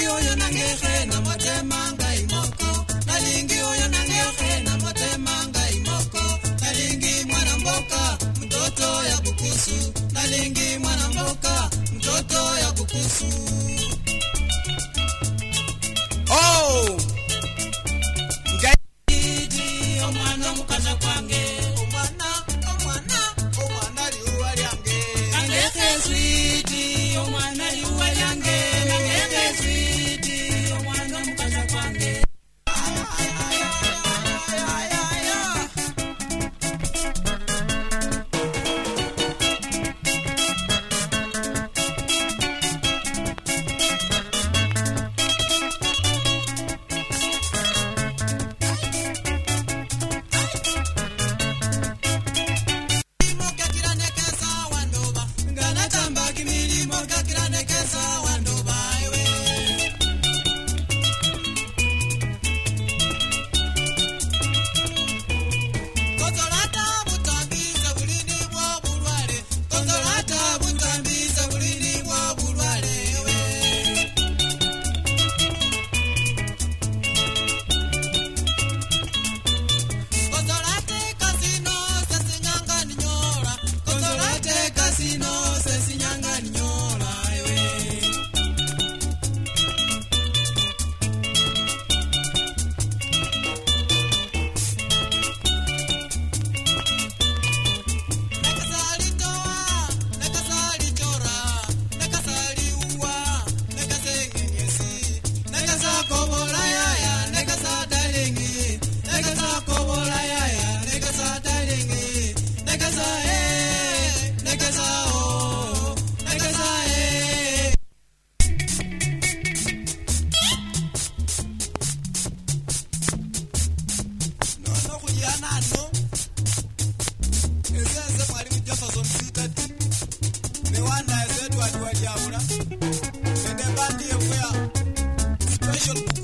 oyo nangehe na motema ngai moko. Nalingi oyo nangehe na motema ngai moko. Nalingi mwana mboka mtoto ya bukusu. Nalingi mwana mboka mtoto ya bukusu. Oh! Ngaiji omwana mukaza kwange. Omwana liuwa lyange. Nangehe sweeti omwana liuwa lyange. Nangehe sweeti omwana mukaza kwange. Special